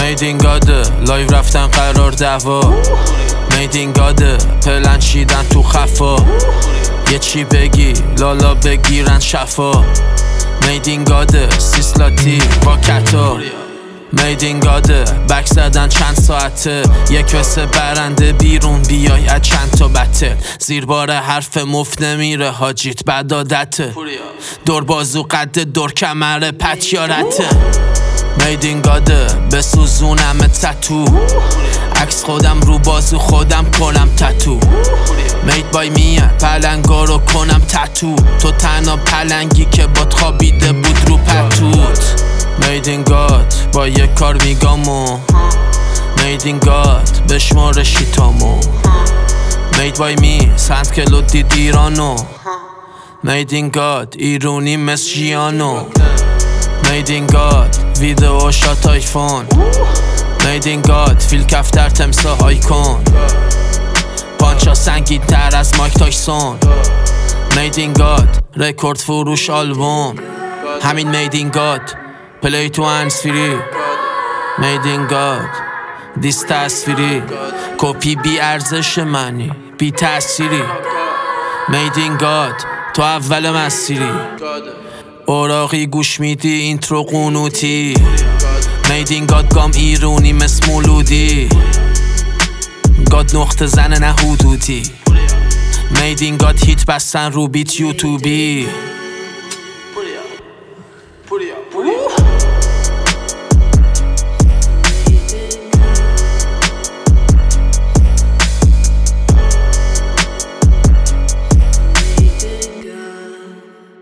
میدین گاده لایو رفتن قرار دعوا میدین گاده پلن چیدن تو خفا یه چی بگی لالا بگیرن شفا میدین گاده سیسلاتی با کتا میدین گاده بک زدن چند ساعته یک وسه برنده بیرون بیای از چند تا بته زیر بار حرف مفت نمیره حاجیت بد عادته دور بازو قد دور کمره پتیارته میدین گاده بسوزونم تتو عکس خودم رو بازو خودم کنم تتو مید بای میه پلنگا رو کنم تتو تو تنها پلنگی که باد خوابیده بود رو پتوت میدین گاد با یک کار میگامو میدین گاد بشمار شیتامو مید بای می 100 کیلو دید ایرانو میدین گاد ایرونی مثل جیانو میدین گاد ویدئو شات آیفون میدین گاد فیل کفتر تمسا آیکون پانچا سنگین تر از مایک تایسون میدین گاد رکورد فروش آلبوم همین میدین گاد پلی تو هنز فری میدین گاد دیس تصویری کپی بی ارزش منی بی تأثیری میدین گاد تو اول مسیری اوراقی گوش میدی اینترو قنوتی میدین گاد گام ایرونی مثل مولودی گاد نقطه زن نه حدودی میدین گاد هیت بستن رو بیت یوتیوبی